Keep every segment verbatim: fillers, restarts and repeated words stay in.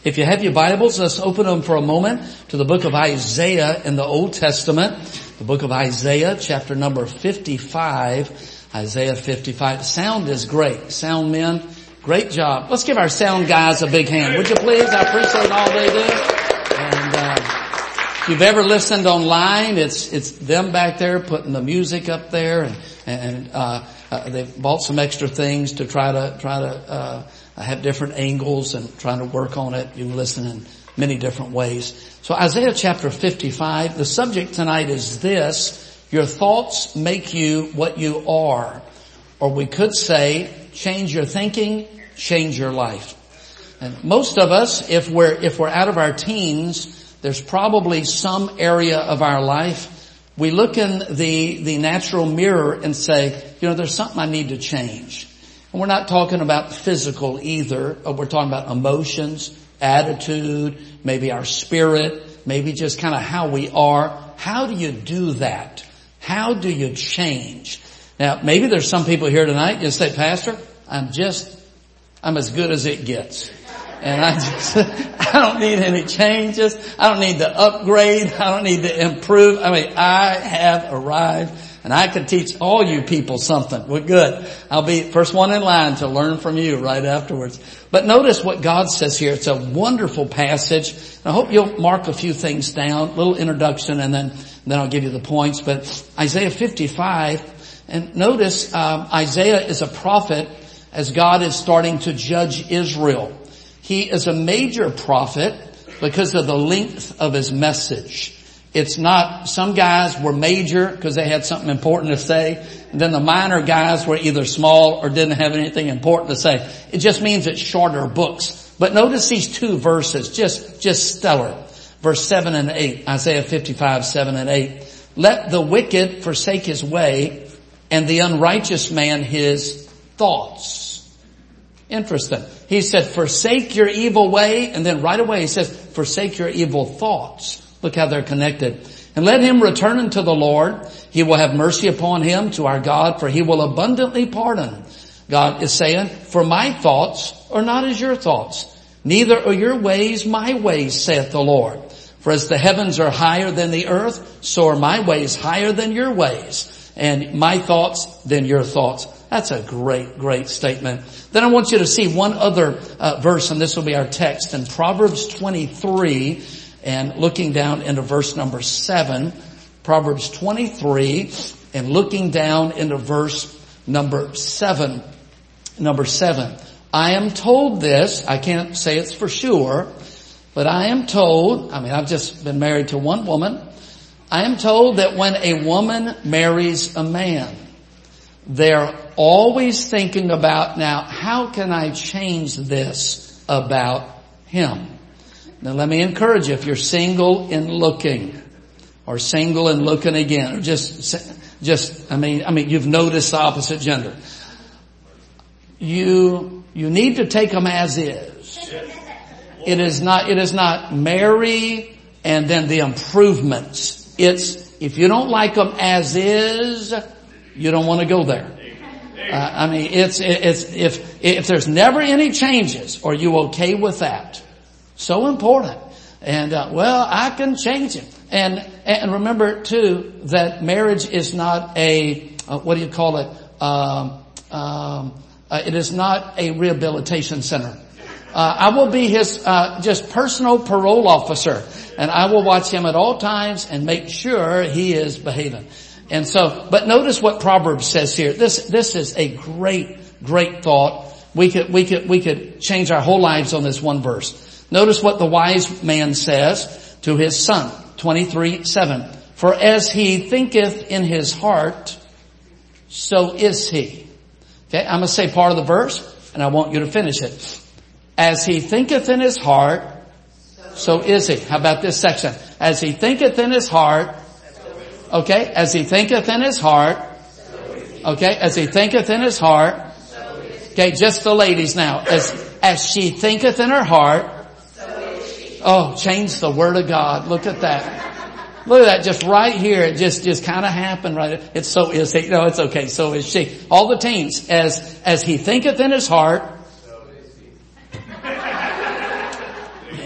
If you have your Bibles, let's open them for a moment to the book of Isaiah in the Old Testament. The book of Isaiah, chapter number fifty-five. Isaiah fifty-five. Sound is great. Sound men, great job. Let's give our sound guys a big hand, would you please? I appreciate all they do. And uh, if you've ever listened online, it's it's them back there putting the music up there, and and uh, uh they've bought some extra things to try to try to uh have different angles and trying to work on it. You can listen in many different ways. So Isaiah chapter fifty-five, the subject tonight is this: your thoughts make you what you are. Or we could say, change your thinking, change your life. And most of us, if we're, if we're out of our teens, there's probably some area of our life we look in the, the natural mirror and say, you know, there's something I need to change. And we're not talking about physical either. We're talking about emotions, attitude, maybe our spirit, maybe just kind of how we are. How do you do that? How do you change? Now, maybe there's some people here tonight, you say, Pastor, I'm just, I'm as good as it gets. And I just, I don't need any changes. I don't need to upgrade. I don't need to improve. I mean, I have arrived. And I can teach all you people something. Well, good. I'll be first one in line to learn from you right afterwards. But notice what God says here. It's a wonderful passage. I hope you'll mark a few things down. A little introduction, and then, then I'll give you the points. But Isaiah fifty-five, and notice um, Isaiah is a prophet as God is starting to judge Israel. He is a major prophet because of the length of his message. It's not, some guys were major because they had something important to say. And then the minor guys were either small or didn't have anything important to say. It just means it's shorter books. But notice these two verses, just, just stellar. Verse seven and eight, Isaiah fifty-five, seven and eight. Let the wicked forsake his way and the unrighteous man his thoughts. Interesting. He said, forsake your evil way. And then right away he says, forsake your evil thoughts. Look how they're connected. And let him return unto the Lord. He will have mercy upon him, to our God, for he will abundantly pardon. God is saying, for my thoughts are not as your thoughts, neither are your ways my ways, saith the Lord. For as the heavens are higher than the earth, so are my ways higher than your ways, and my thoughts than your thoughts. That's a great, great statement. Then I want you to see one other uh, verse, and this will be our text in Proverbs twenty-three. And looking down into verse number seven, Proverbs twenty-three, and looking down into verse number seven, number seven. I am told this, I can't say it's for sure, but I am told, I mean, I've just been married to one woman. I am told that when a woman marries a man, they're always thinking about, now, how can I change this about him? Now let me encourage you, if you're single and looking, or single and looking again, or just, just, I mean, I mean, you've noticed the opposite gender. You, you need to take them as is. It is not, it is not marry and then the improvements. It's, if you don't like them as is, you don't want to go there. Uh, I mean, it's, it's, if, if there's never any changes, are you okay with that? So important. And, uh, well, I can change him. And, and remember too, that marriage is not a, uh, what do you call it? Um, um, uh, it is not a rehabilitation center. Uh, I will be his, uh, just personal parole officer. And I will watch him at all times and make sure he is behaving. And so, but notice what Proverbs says here. This, this is a great, great thought. We could, we could, we could change our whole lives on this one verse. Notice what the wise man says to his son, twenty-three, seven. For as he thinketh in his heart, so is he. Okay, I'm going to say part of the verse, and I want you to finish it. As he thinketh in his heart, so is he. How about this section? As he thinketh in his heart, okay, as he thinketh in his heart, okay, as he thinketh in his heart, okay, just the ladies now. As, as she thinketh in her heart, oh, change the word of God. Look at that. Look at that. Just right here. It just, just kind of happened right. It's so is he. No, it's okay. So is she. All the teens. As, as he thinketh in his heart.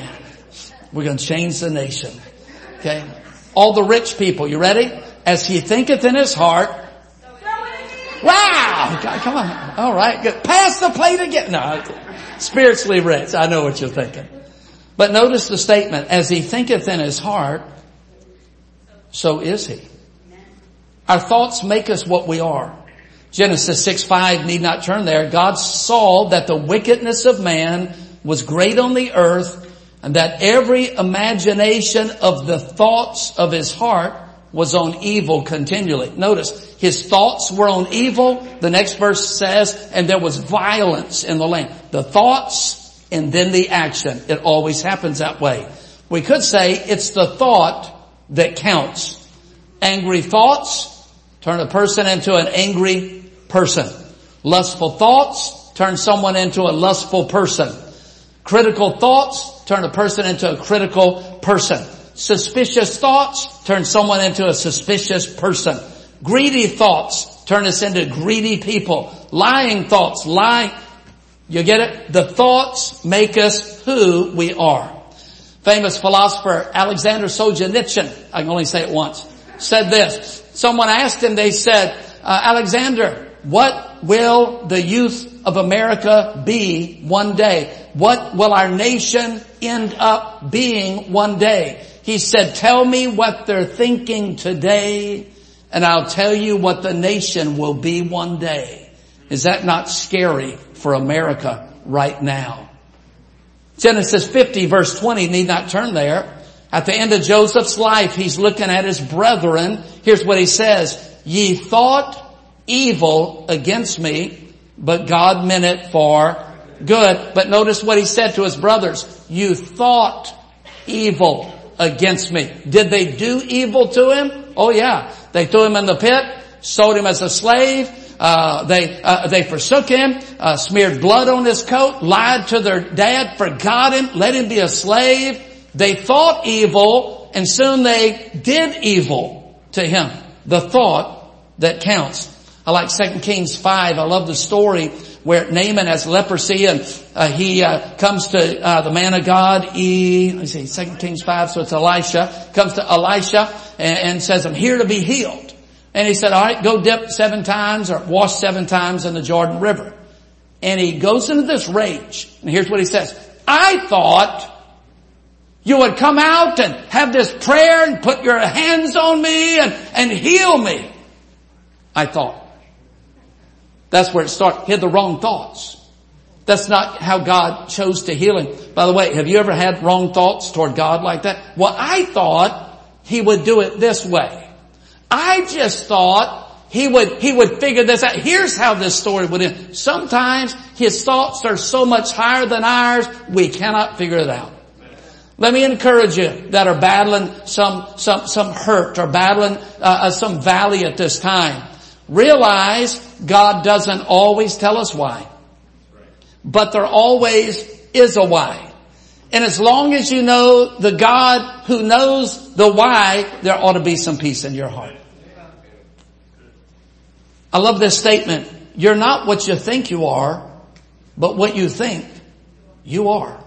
We're going to change the nation. Okay. All the rich people, you ready? As he thinketh in his heart. Wow! God, come on. All right, good. Pass the plate again. No, spiritually rich. I know what you're thinking. But notice the statement, as he thinketh in his heart, so is he. Our thoughts make us what we are. Genesis six five, need not turn there. God saw that the wickedness of man was great on the earth, and that every imagination of the thoughts of his heart was on evil continually. Notice, his thoughts were on evil. The next verse says, and there was violence in the land. The thoughts and then the action. It always happens that way. We could say it's the thought that counts. Angry thoughts turn a person into an angry person. Lustful thoughts turn someone into a lustful person. Critical thoughts turn a person into a critical person. Suspicious thoughts turn someone into a suspicious person. Greedy thoughts turn us into greedy people. Lying thoughts, lie. You get it? The thoughts make us who we are. Famous philosopher Alexander Solzhenitsyn, I can only say it once, said this. Someone asked him, they said, uh, Alexander, what will the youth of America be one day? What will our nation end up being one day? He said, tell me what they're thinking today, and I'll tell you what the nation will be one day. Is that not scary for America right now? Genesis fifty verse twenty, need not turn there. At the end of Joseph's life, he's looking at his brethren. Here's what he says. Ye thought evil against me, but God meant it for good. But notice what he said to his brothers. You thought evil against me. Did they do evil to him? Oh yeah. They threw him in the pit, sold him as a slave. Uh, they, uh, they forsook him, uh, smeared blood on his coat, lied to their dad, forgot him, let him be a slave. They thought evil, and soon they did evil to him. The thought that counts. I like Second Kings five. I love the story where Naaman has leprosy, and uh, he uh, comes to uh, the man of God. E, let's see, Second Kings five, so it's Elisha. Comes to Elisha and, and says, I'm here to be healed. And he said, all right, go dip seven times or wash seven times in the Jordan River. And he goes into this rage. And here's what he says. I thought you would come out and have this prayer and put your hands on me and, and heal me. I thought. That's where it started. He had the wrong thoughts. That's not how God chose to heal him. By the way, have you ever had wrong thoughts toward God like that? Well, I thought he would do it this way. I just thought he would, he would figure this out. Here's how this story would end. Sometimes his thoughts are so much higher than ours, we cannot figure it out. Let me encourage you that are battling some, some, some hurt or battling uh, some valley at this time. Realize God doesn't always tell us why. But there always is a why. And as long as you know the God who knows the why, there ought to be some peace in your heart. I love this statement. You're not what you think you are, but what you think you are.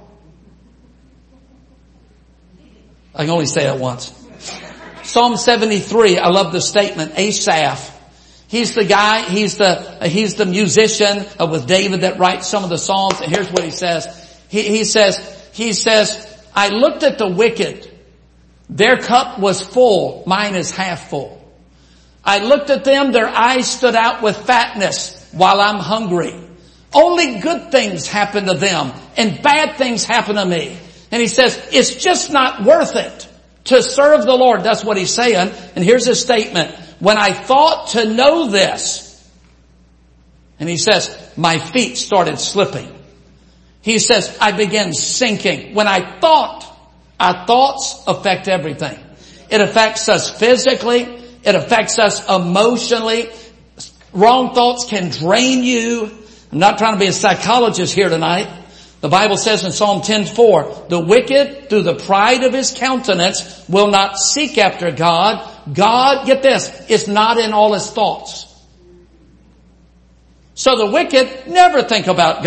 I can only say it once. Psalm seventy-three, I love the statement. Asaph. He's the guy, he's the, he's the musician with David that writes some of the Psalms. And here's what he says. He, he says, he says, I looked at the wicked. Their cup was full. Mine is half full. I looked at them. Their eyes stood out with fatness while I'm hungry. Only good things happen to them and bad things happen to me. And he says, it's just not worth it to serve the Lord. That's what he's saying. And here's his statement. When I thought to know this, and he says, my feet started slipping. He says, I began sinking. When I thought, our thoughts affect everything. It affects us physically. It affects us emotionally. Wrong thoughts can drain you. I'm not trying to be a psychologist here tonight. The Bible says in Psalm ten four, the wicked through the pride of his countenance will not seek after God. God, get this, is not in all his thoughts. So the wicked never think about God.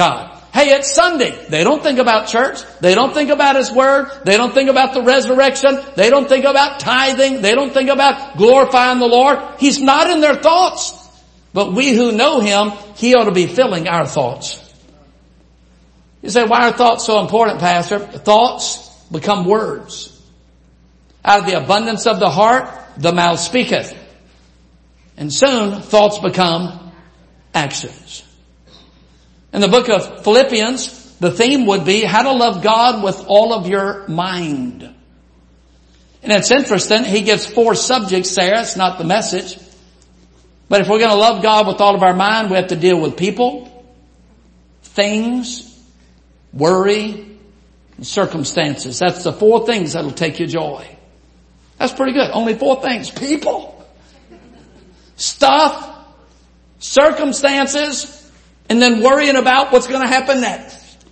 Hey, it's Sunday. They don't think about church. They don't think about His Word. They don't think about the resurrection. They don't think about tithing. They don't think about glorifying the Lord. He's not in their thoughts. But we who know Him, He ought to be filling our thoughts. You say, why are thoughts so important, Pastor? Thoughts become words. Out of the abundance of the heart, the mouth speaketh. And soon, thoughts become actions. In the book of Philippians, the theme would be how to love God with all of your mind. And it's interesting, he gives four subjects there. It's not the message. But if we're going to love God with all of our mind, we have to deal with people, things, worry, and circumstances. That's the four things that'll take you joy. That's pretty good. Only four things. People, stuff, circumstances, and then worrying about what's going to happen next.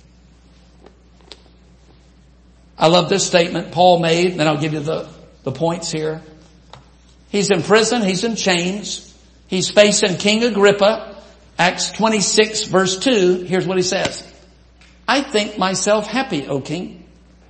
I love this statement Paul made, and I'll give you the, the points here. He's in prison. He's in chains. He's facing King Agrippa. Acts twenty-six verse two. Here's what he says. I think myself happy, O King.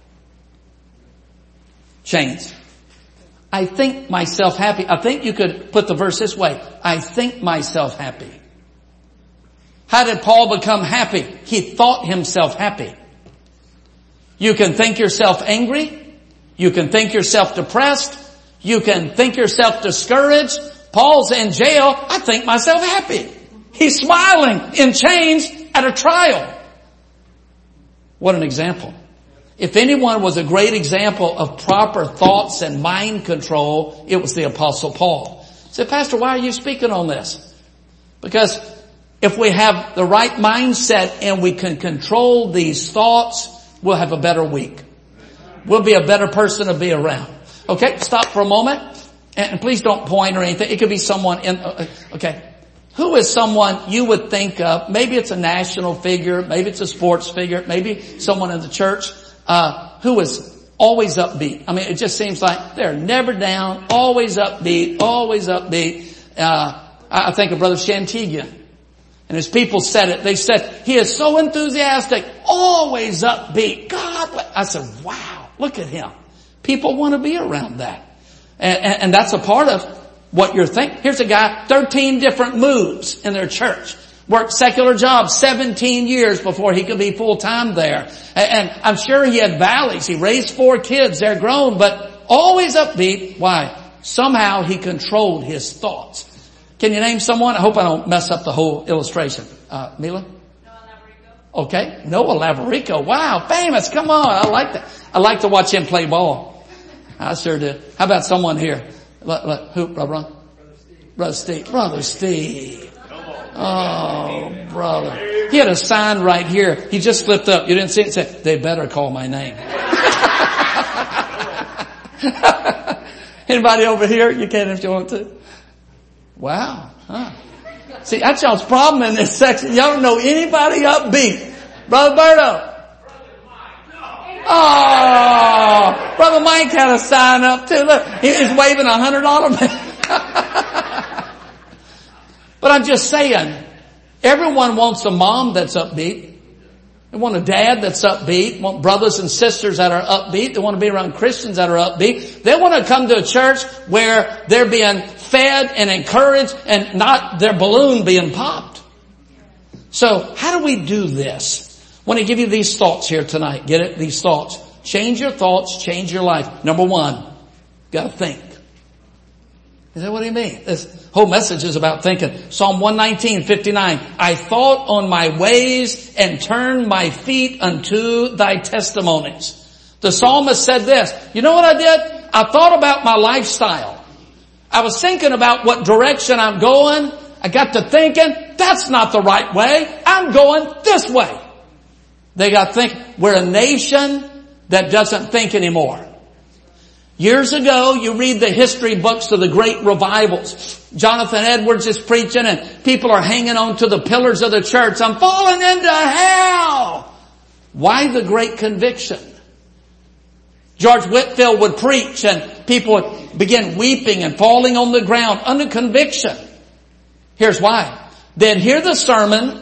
Chains. I think myself happy. I think you could put the verse this way. I think myself happy. How did Paul become happy? He thought himself happy. You can think yourself angry. You can think yourself depressed. You can think yourself discouraged. Paul's in jail. I think myself happy. He's smiling in chains at a trial. What an example. If anyone was a great example of proper thoughts and mind control, it was the Apostle Paul. I said, Pastor, why are you speaking on this? Because if we have the right mindset and we can control these thoughts, we'll have a better week. We'll be a better person to be around. Okay, stop for a moment. And please don't point or anything. It could be someone in, okay. Who is someone you would think of? Maybe it's a national figure. Maybe it's a sports figure. Maybe someone in the church, uh, who is always upbeat. I mean, it just seems like they're never down, always upbeat, always upbeat. Uh, I think of Brother Shantigian. And as people said it, they said, he is so enthusiastic, always upbeat. God, I said, wow, look at him. People want to be around that. And, and, and that's a part of what you're thinking. Here's a guy, thirteen different moves in their church. Worked secular jobs seventeen years before he could be full-time there. And, and I'm sure he had valleys. He raised four kids. They're grown, but always upbeat. Why? Somehow he controlled his thoughts. Can you name someone? I hope I don't mess up the whole illustration. Uh, Mila? Noah Laverico. Okay. Noah Laverico. Wow. Famous. Come on. I like that. I like to watch him play ball. I sure did. How about someone here? Let, let, who, Brother Ron? Brother Steve. Brother Steve. Oh, brother. He had a sign right here. He just flipped up. You didn't see it? It said, they better call my name. Anybody over here? You can if you want to. Wow. Huh. See, that's y'all's problem in this section. Y'all don't know anybody upbeat. Brother Berto. Oh, Brother Mike had a sign up too. Look, he's waving a hundred dollar bill. But I'm just saying, everyone wants a mom that's upbeat. They want a dad that's upbeat. They want brothers and sisters that are upbeat. They want to be around Christians that are upbeat. They want to come to a church where they're being fed and encouraged and not their balloon being popped. So how do we do this? I want to give you these thoughts here tonight. Get it? These thoughts. Change your thoughts, change your life. Number one, got to think. Is that what he means? This whole message is about thinking. Psalm one nineteen, fifty-nine. I thought on my ways and turned my feet unto thy testimonies. The psalmist said this. You know what I did? I thought about my lifestyle. I was thinking about what direction I'm going. I got to thinking, that's not the right way. I'm going this way. They got to think. We're a nation that doesn't think anymore. Years ago, you read the history books of the great revivals. Jonathan Edwards is preaching and people are hanging on to the pillars of the church. I'm falling into hell. Why the great conviction? George Whitefield would preach and people would begin weeping and falling on the ground under conviction. Here's why. They'd hear the sermon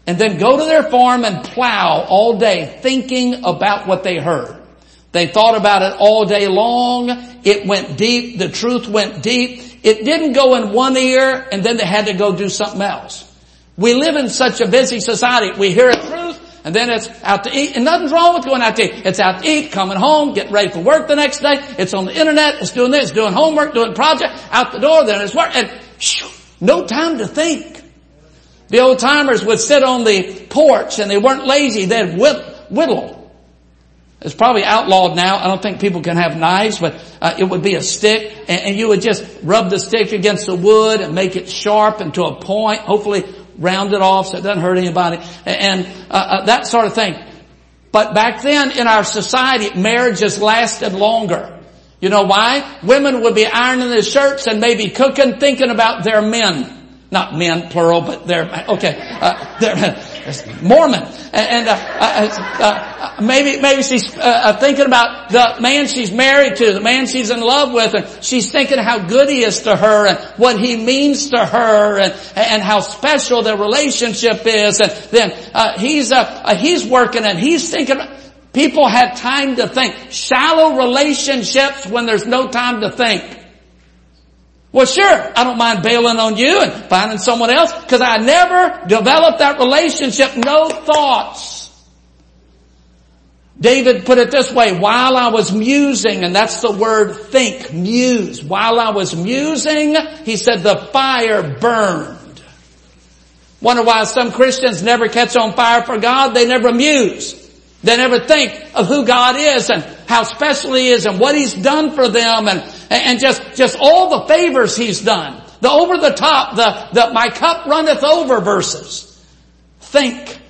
and then go to their farm and plow all day thinking about what they heard. They thought about it all day long. It went deep. The truth went deep. It didn't go in one ear and then they had to go do something else. We live in such a busy society. We hear a truth and then it's out to eat. And nothing's wrong with going out to eat. It's out to eat, coming home, getting ready for work the next day. It's on the internet. It's doing this, doing homework, doing project, out the door, then it's work. And shoo, no time to think. The old timers would sit on the porch and they weren't lazy. They'd whittle. It's probably outlawed now. I don't think people can have knives, but uh, it would be a stick, and, and you would just rub the stick against the wood and make it sharp and to a point, hopefully round it off so it doesn't hurt anybody, and uh, uh, that sort of thing. But back then in our society, marriages lasted longer. You know why? Women would be ironing their shirts and maybe cooking, thinking about their men. Not men, plural, but their, okay, uh, their, Mormon. And, uh, uh, uh, maybe, maybe she's, uh, thinking about the man she's married to, the man she's in love with, and she's thinking how good he is to her and what he means to her and, and how special their relationship is. And then, uh, he's, uh, uh he's working and he's thinking, people had time to think. Shallow relationships when there's no time to think. Well, sure, I don't mind bailing on you and finding someone else because I never developed that relationship. No thoughts. David put it this way, while I was musing, and that's the word think, muse. While I was musing, he said the fire burned. Wonder why some Christians never catch on fire for God? They never muse. They never think of who God is and how special He is and what He's done for them and, and just, just all the favors He's done. The over the top, the, the my cup runneth over verses. Think.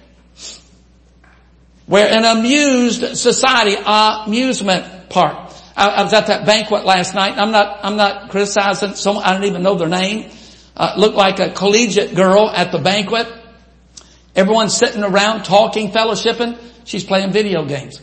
We're an amused society, amusement park. I, I was at that banquet last night. I'm not, I'm not criticizing someone, I don't even know their name. Uh, looked like a collegiate girl at the banquet. Everyone's sitting around talking, fellowshipping. She's playing video games.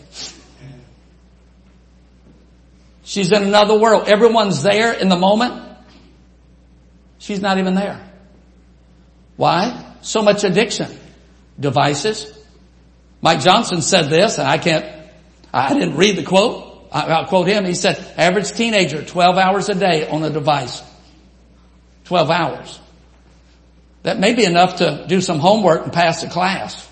She's in another world. Everyone's there in the moment. She's not even there. Why? So much addiction. Devices. Mike Johnson said this, and I can't, I didn't read the quote. I'll quote him. He said, average teenager, twelve hours a day on a device. twelve hours. That may be enough to do some homework and pass a class.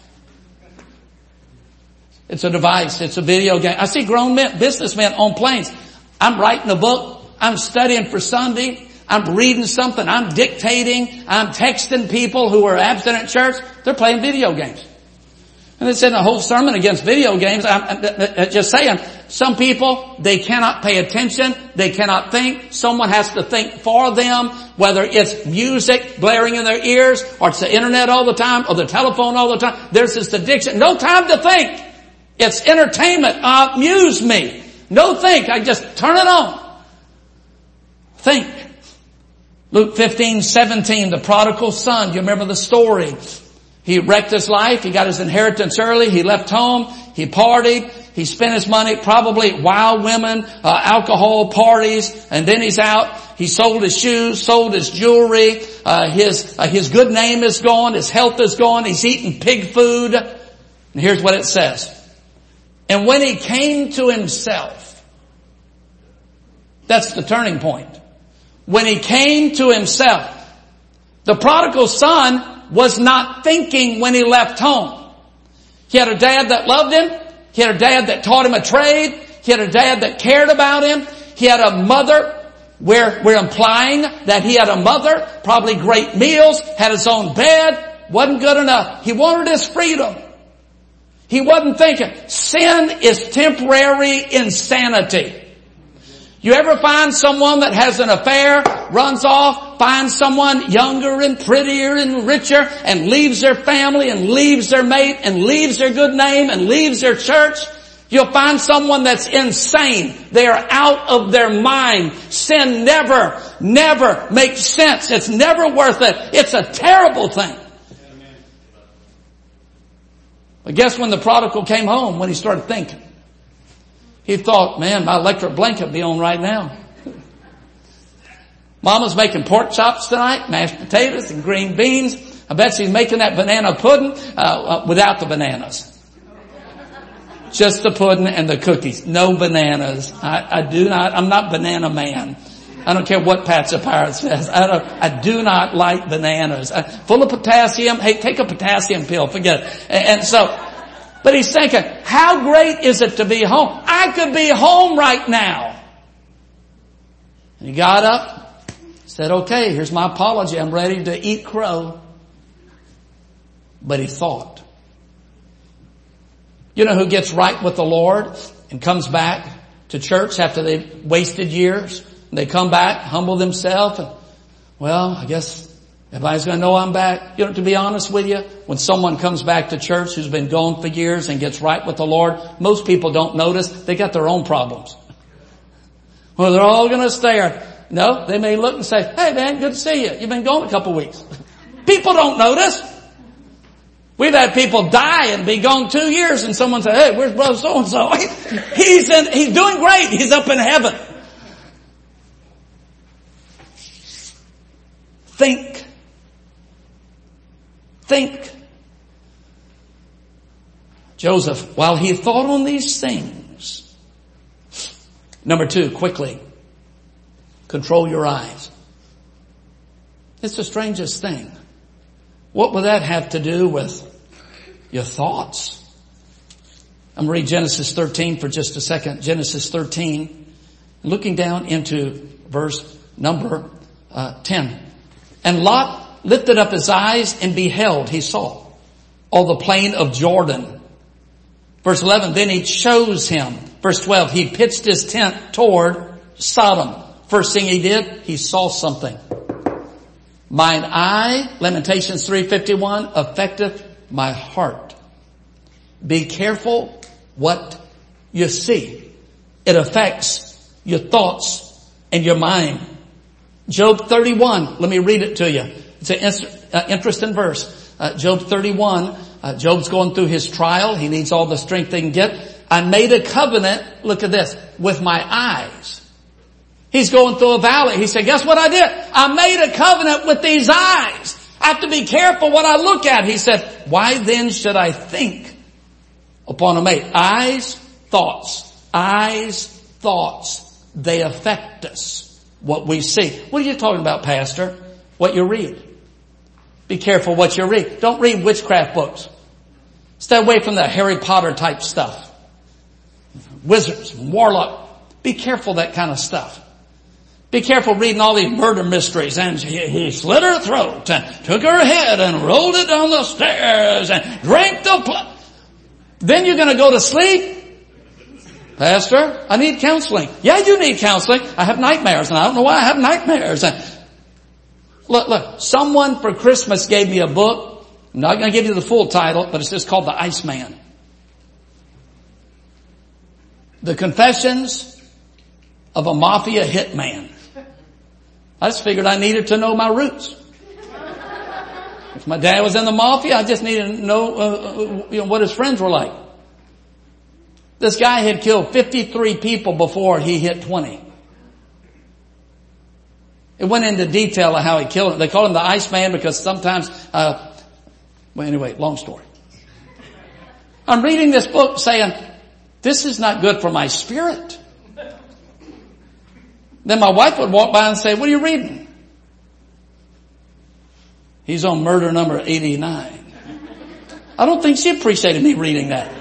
It's a device. It's a video game. I see grown men, businessmen on planes. I'm writing a book. I'm studying for Sunday. I'm reading something. I'm dictating. I'm texting people who are absent at church. They're playing video games. And they said a whole sermon against video games. I'm just saying, some people, they cannot pay attention. They cannot think. Someone has to think for them, whether it's music blaring in their ears or it's the internet all the time or the telephone all the time. There's this addiction. No time to think. It's entertainment. Amuse me. No think. I just turn it on. Think. Luke fifteen seventeen, the prodigal son. Do you remember the story? He wrecked his life. He got his inheritance early. He left home. He partied. He spent his money, probably wild women, uh, alcohol, parties, and then he's out. He sold his shoes, sold his jewelry. Uh, his, uh, his good name is gone. His health is gone. He's eating pig food. And here's what it says. And when he came to himself, that's the turning point. When he came to himself, the prodigal son was not thinking when he left home. He had a dad that loved him. He had a dad that taught him a trade. He had a dad that cared about him. He had a mother. We're, we're implying that he had a mother, probably great meals, had his own bed. Wasn't good enough. He wanted his freedom. He wasn't thinking. Sin is temporary insanity. You ever find someone that has an affair, runs off, finds someone younger and prettier and richer, and leaves their family and leaves their mate and leaves their good name and leaves their church? You'll find someone that's insane. They are out of their mind. Sin never, never makes sense. It's never worth it. It's a terrible thing. But guess when the prodigal came home, when he started thinking? He thought, man, my electric blanket would be on right now. Mama's making pork chops tonight, mashed potatoes and green beans. I bet she's making that banana pudding uh, uh, without the bananas. Just the pudding and the cookies. No bananas. I, I do not, I'm not banana man. I don't care what Patsy Pirate says. I don't, I do not like bananas. Uh, full of potassium. Hey, take a potassium pill. Forget it. And, and so, but he's thinking, how great is it to be home? I could be home right now. And he got up, said, okay, here's my apology. I'm ready to eat crow. But he thought. You know who gets right with the Lord and comes back to church after they've wasted years? They come back, humble themselves, and, well, I guess everybody's going to know I'm back. You know, to be honest with you, when someone comes back to church who's been gone for years and gets right with the Lord, most people don't notice. They got their own problems. Well, they're all going to stare. No, they may look and say, hey man, good to see you. You've been gone a couple of weeks. People don't notice. We've had people die and be gone two years and someone say, hey, where's brother so-and-so? He's in, he's doing great. He's up in heaven. Think. Think. Joseph, while he thought on these things. Number two, quickly. Control your eyes. It's the strangest thing. What would that have to do with your thoughts? I'm going to read Genesis thirteen for just a second. Genesis thirteen. Looking down into verse number uh, ten. And Lot lifted up his eyes and beheld, he saw, all the plain of Jordan. Verse eleven, then he chose him. Verse twelve, he pitched his tent toward Sodom. First thing he did, he saw something. Mine eye, Lamentations three fifty-one, affecteth my heart. Be careful what you see. It affects your thoughts and your mind. Job thirty-one, let me read it to you. It's an interesting verse. Uh, Job thirty-one, uh, Job's going through his trial. He needs all the strength he can get. I made a covenant, look at this, with my eyes. He's going through a valley. He said, guess what I did? I made a covenant with these eyes. I have to be careful what I look at. He said, why then should I think upon a mate? Eyes, thoughts. Eyes, thoughts. They affect us. What we see. What are you talking about, Pastor? What you read. Be careful what you read. Don't read witchcraft books. Stay away from the Harry Potter type stuff. Wizards, warlock. Be careful that kind of stuff. Be careful reading all these murder mysteries. And he, he slit her throat and took her head and rolled it down the stairs and drank the blood. Then you're going to go to sleep? Pastor, I need counseling. Yeah, you need counseling. I have nightmares and I don't know why I have nightmares. And look, look, someone for Christmas gave me a book. I'm not going to give you the full title, but it's just called The Iceman. The Confessions of a Mafia Hitman. I just figured I needed to know my roots. If my dad was in the mafia, I just needed to know, uh, you know, what his friends were like. This guy had killed fifty-three people before he hit twenty. It went into detail of how he killed them. They call him the Iceman because sometimes, uh, well anyway, long story. I'm reading this book saying, this is not good for my spirit. Then my wife would walk by and say, what are you reading? He's on murder number eighty-nine. I don't think she appreciated me reading that.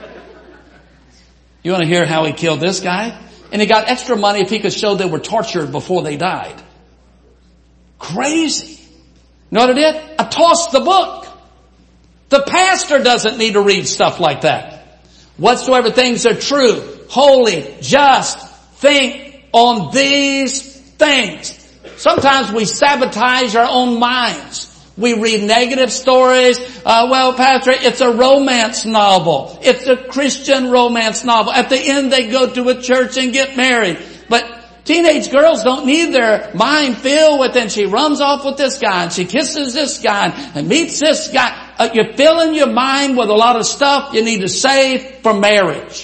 You want to hear how he killed this guy? And he got extra money if he could show they were tortured before they died. Crazy. You know what I did? I tossed the book. The pastor doesn't need to read stuff like that. Whatsoever things are true, holy, just, think on these things. Sometimes we sabotage our own minds. We read negative stories. Uh, well, Pastor, it's a romance novel. It's a Christian romance novel. At the end, they go to a church and get married. But teenage girls don't need their mind filled with, and she runs off with this guy, and she kisses this guy, and meets this guy. Uh, you're filling your mind with a lot of stuff you need to save for marriage.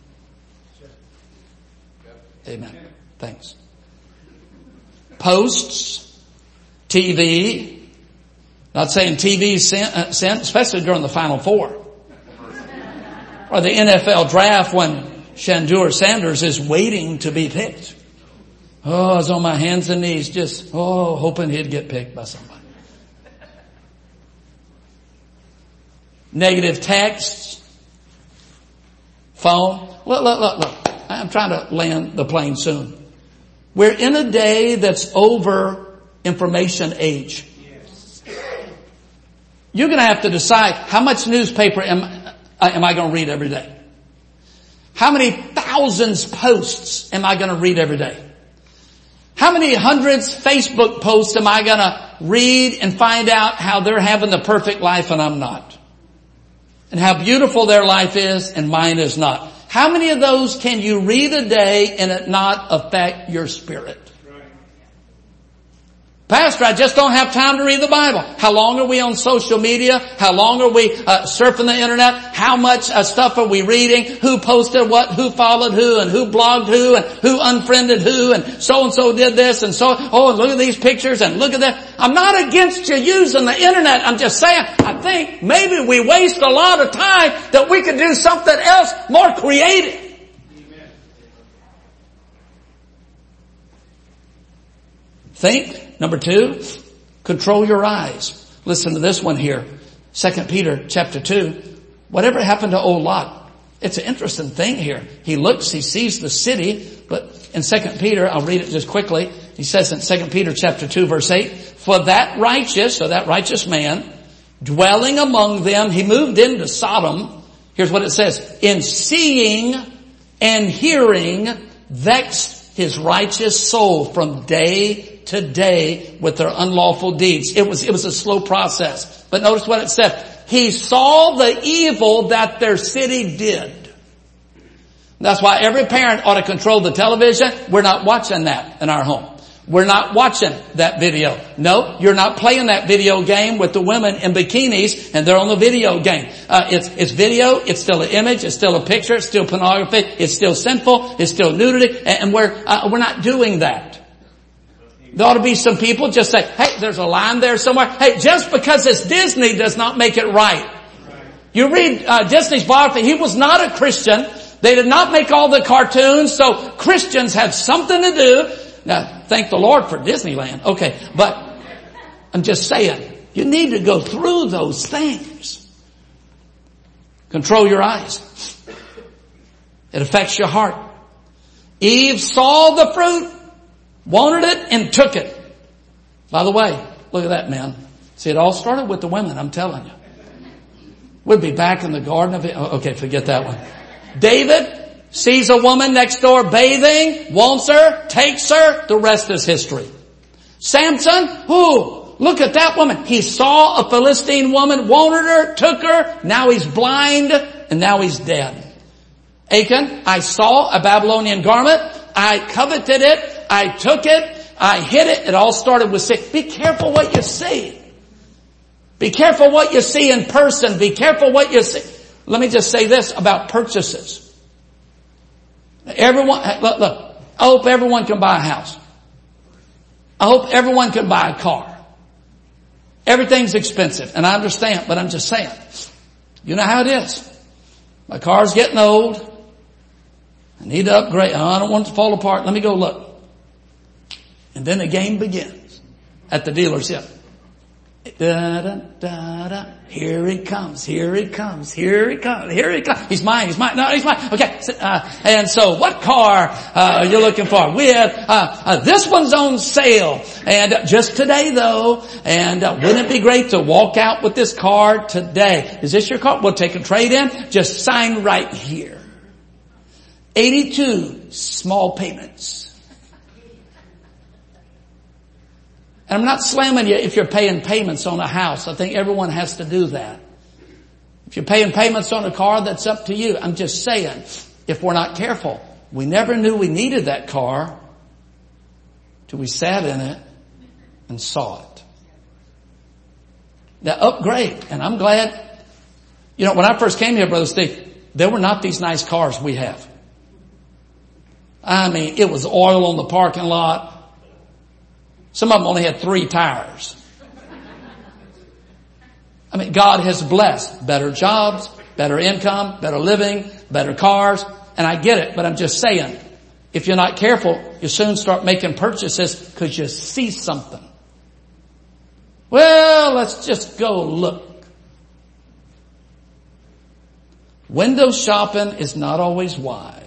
Amen. Thanks. Posts, T V. Not saying T V's sin, uh, sin, especially during the Final Four. Or the N F L draft when Shandor Sanders is waiting to be picked. Oh, I was on my hands and knees just, oh, hoping he'd get picked by somebody. Negative texts. Phone. Look, look, look, look. I'm trying to land the plane soon. We're in a day that's over information age. You're going to have to decide how much newspaper am, uh, am I going to read every day? How many thousands posts am I going to read every day? How many hundreds Facebook posts am I going to read and find out how they're having the perfect life and I'm not? And how beautiful their life is and mine is not. How many of those can you read a day and it not affect your spirit? Pastor, I just don't have time to read the Bible. How long are we on social media? How long are we uh, surfing the internet? How much uh, stuff are we reading? Who posted what? Who followed who? And who blogged who? And who unfriended who? And so-and-so did this and so, oh, look at these pictures and look at that. I'm not against you using the internet. I'm just saying, I think maybe we waste a lot of time that we could do something else more creative. Think. Number two, control your eyes. Listen to this one here. Second Peter chapter two. Whatever happened to old Lot? It's an interesting thing here. He looks, he sees the city, but in Second Peter, I'll read it just quickly. He says in Second Peter chapter two verse eight, for that righteous, so that righteous man, dwelling among them, he moved into Sodom. Here's what it says. In seeing and hearing vexed his righteous soul from day to day with their unlawful deeds. It was, it was a slow process. But notice what it said. He saw the evil that their city did. That's why every parent ought to control the television. We're not watching that in our home. We're not watching that video. No, you're not playing that video game with the women in bikinis and they're on the video game. Uh, it's, it's video, it's still an image, it's still a picture, it's still pornography, it's still sinful, it's still nudity, and, and we're, uh, we're not doing that. There ought to be some people just say, hey, there's a line there somewhere. Hey, just because it's Disney does not make it right. You read uh, Disney's biography, he was not a Christian. They did not make all the cartoons, so Christians had something to do. Now, thank the Lord for Disneyland. Okay, but I'm just saying, you need to go through those things. Control your eyes. It affects your heart. Eve saw the fruit, wanted it, and took it. By the way, look at that, man. See, it all started with the women, I'm telling you. We'd be back in the Garden of Eden. Oh, okay, forget that one. David sees a woman next door bathing, wants her, takes her. The rest is history. Samson, ooh, look at that woman. He saw a Philistine woman, wanted her, took her. Now he's blind, and now he's dead. Achan, I saw a Babylonian garment. I coveted it. I took it. I hid it. It all started with sin. Be careful what you see. Be careful what you see in person. Be careful what you see. Let me just say this about purchases. Everyone, look, look, I hope everyone can buy a house. I hope everyone can buy a car. Everything's expensive, and I understand, but I'm just saying. You know how it is. My car's getting old. I need to upgrade. I don't want it to fall apart. Let me go look. And then the game begins at the dealership. Da, da, da, da. Here he comes. Here he comes. Here he comes. Here he comes. He's mine. He's mine. No, he's mine. Okay. Uh, and so what car uh, are you looking for? We have, uh, uh, this one's on sale. And uh, just today though. And uh, wouldn't it be great to walk out with this car today? Is this your car? We'll take a trade in. Just sign right here. eighty-two small payments. And I'm not slamming you if you're paying payments on a house. I think everyone has to do that. If you're paying payments on a car, that's up to you. I'm just saying, if we're not careful, we never knew we needed that car till we sat in it and saw it. Now upgrade. And I'm glad, you know, when I first came here, Brother Steve, there were not these nice cars we have. I mean, it was oil on the parking lot. Some of them only had three tires. I mean, God has blessed better jobs, better income, better living, better cars. And I get it, but I'm just saying, if you're not careful, you soon start making purchases because you see something. Well, let's just go look. Window shopping is not always wise.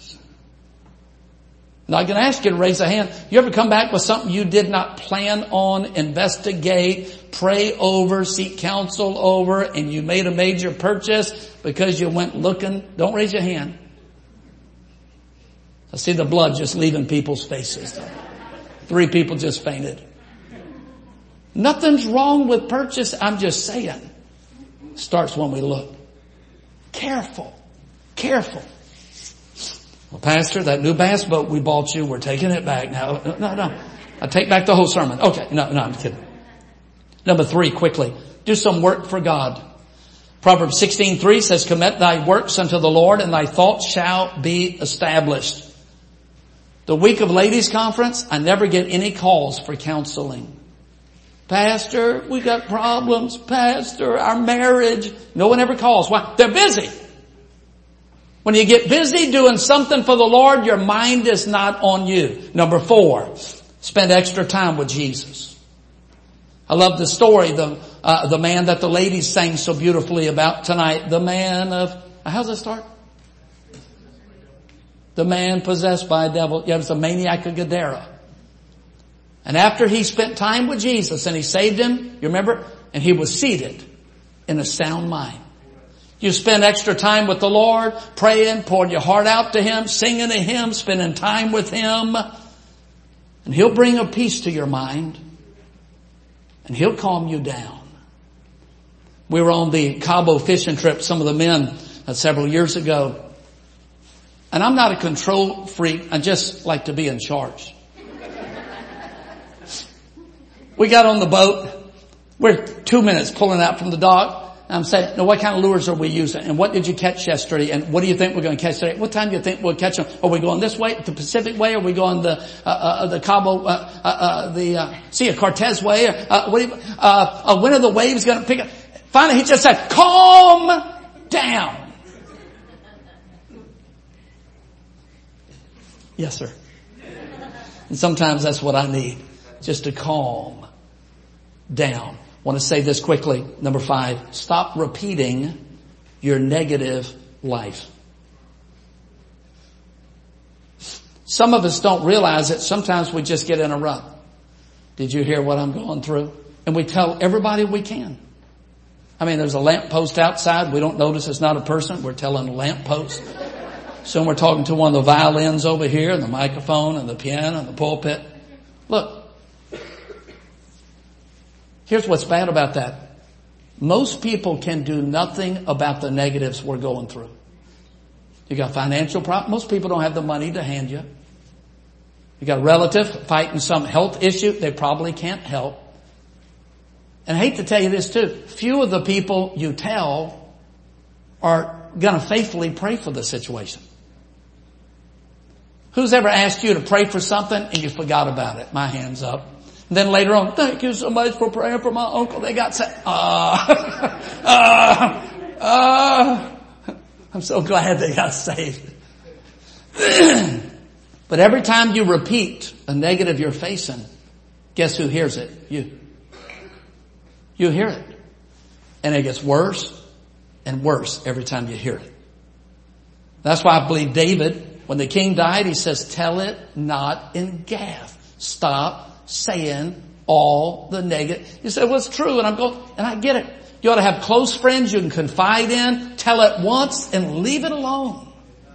Not going to ask you to raise a hand. You ever come back with something you did not plan on, investigate, pray over, seek counsel over, and you made a major purchase because you went looking? Don't raise your hand. I see the blood just leaving people's faces. Three people just fainted. Nothing's wrong with purchase. I'm just saying. Starts when we look. Careful. Careful. Well, Pastor, that new bass boat we bought you, we're taking it back now. No, no. I take back the whole sermon. Okay. No, no, I'm kidding. Number three, quickly. Do some work for God. Proverbs sixteen three says, commit thy works unto the Lord, and thy thoughts shall be established. The week of ladies conference, I never get any calls for counseling. Pastor, we got problems. Pastor, our marriage. No one ever calls. Why? They're busy. When you get busy doing something for the Lord, your mind is not on you. Number four, spend extra time with Jesus. I love the story, the uh, the man that the ladies sang so beautifully about tonight. The man of, how's it start? The man possessed by a devil. Yeah, it was the maniac of Gadara. And after he spent time with Jesus and he saved him, you remember? And he was seated in a sound mind. You spend extra time with the Lord, praying, pouring your heart out to Him, singing to Him, spending time with Him. And He'll bring a peace to your mind. And He'll calm you down. We were on the Cabo fishing trip, some of the men, uh, several years ago. And I'm not a control freak. I just like to be in charge. We got on the boat. We're two minutes pulling out from the dock. I'm saying, now what kind of lures are we using? And what did you catch yesterday? And what do you think we're going to catch today? What time do you think we'll catch them? Are we going this way, the Pacific way? Are we going the, uh, uh, the Cabo, uh, uh, uh the, uh, see, a Cortez way? Uh, what do you, uh, uh, when are the waves going to pick up? Finally, he just said, calm down. Yes, sir. And sometimes that's what I need. Just to calm down. I want to say this quickly. Number five, stop repeating your negative life. Some of us don't realize it. Sometimes we just get in a rut. Did you hear what I'm going through? And we tell everybody we can. I mean, there's a lamppost outside. We don't notice it's not a person. We're telling a lamppost. Soon we're talking to one of the violins over here and the microphone and the piano and the pulpit. Look. Here's what's bad about that. Most people can do nothing about the negatives we're going through. You got financial problems. Most people don't have the money to hand you. You got a relative fighting some health issue. They probably can't help. And I hate to tell you this too. Few of the people you tell are going to faithfully pray for the situation. Who's ever asked you to pray for something and you forgot about it? My hand's up. And then later on, thank you so much for praying for my uncle. They got saved. Uh, uh, uh, I'm so glad they got saved. But every time you repeat a negative you're facing, guess who hears it? You. You hear it. And it gets worse and worse every time you hear it. That's why I believe David, when the king died, he says, tell it not in Gath. Stop saying all the negative. You say, well, it's true. And I'm going, and I get it. You ought to have close friends you can confide in, tell it once and leave it alone.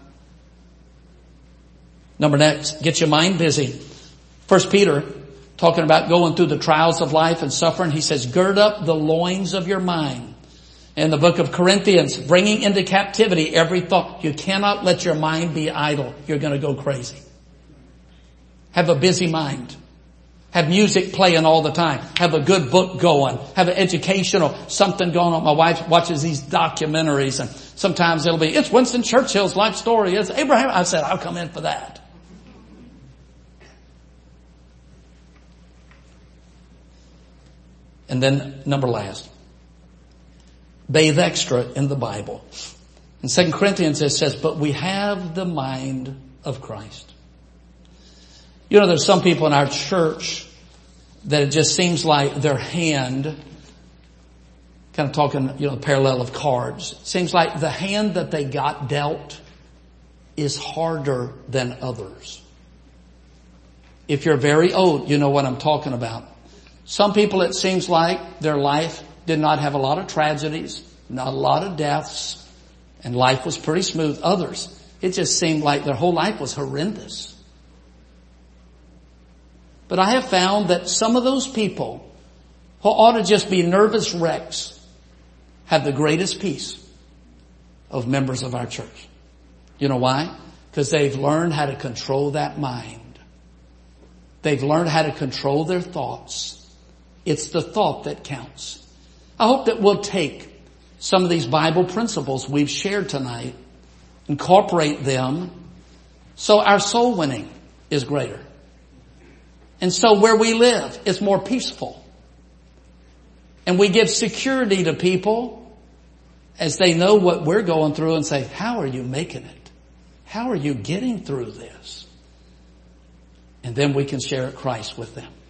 Number next, get your mind busy. First Peter, talking about going through the trials of life and suffering, he says, gird up the loins of your mind. In the book of Corinthians, bringing into captivity every thought. You cannot let your mind be idle. You're going to go crazy. Have a busy mind. Have music playing all the time. Have a good book going. Have an educational something going on. My wife watches these documentaries and sometimes it'll be, it's Winston Churchill's life story. It's Abraham. I said, I'll come in for that. And then number last, bathe extra in the Bible. In Second Corinthians it says, but we have the mind of Christ. You know, there's some people in our church that it just seems like their hand, kind of talking, you know, parallel of cards. It seems like the hand that they got dealt is harder than others. If you're very old, you know what I'm talking about. Some people, it seems like their life did not have a lot of tragedies, not a lot of deaths, and life was pretty smooth. Others, it just seemed like their whole life was horrendous. But I have found that some of those people who ought to just be nervous wrecks have the greatest peace of members of our church. You know why? Because they've learned how to control that mind. They've learned how to control their thoughts. It's the thought that counts. I hope that we'll take some of these Bible principles we've shared tonight, incorporate them, so our soul winning is greater. And so where we live is more peaceful. And we give security to people as they know what we're going through and say, how are you making it? How are you getting through this? And then we can share Christ with them.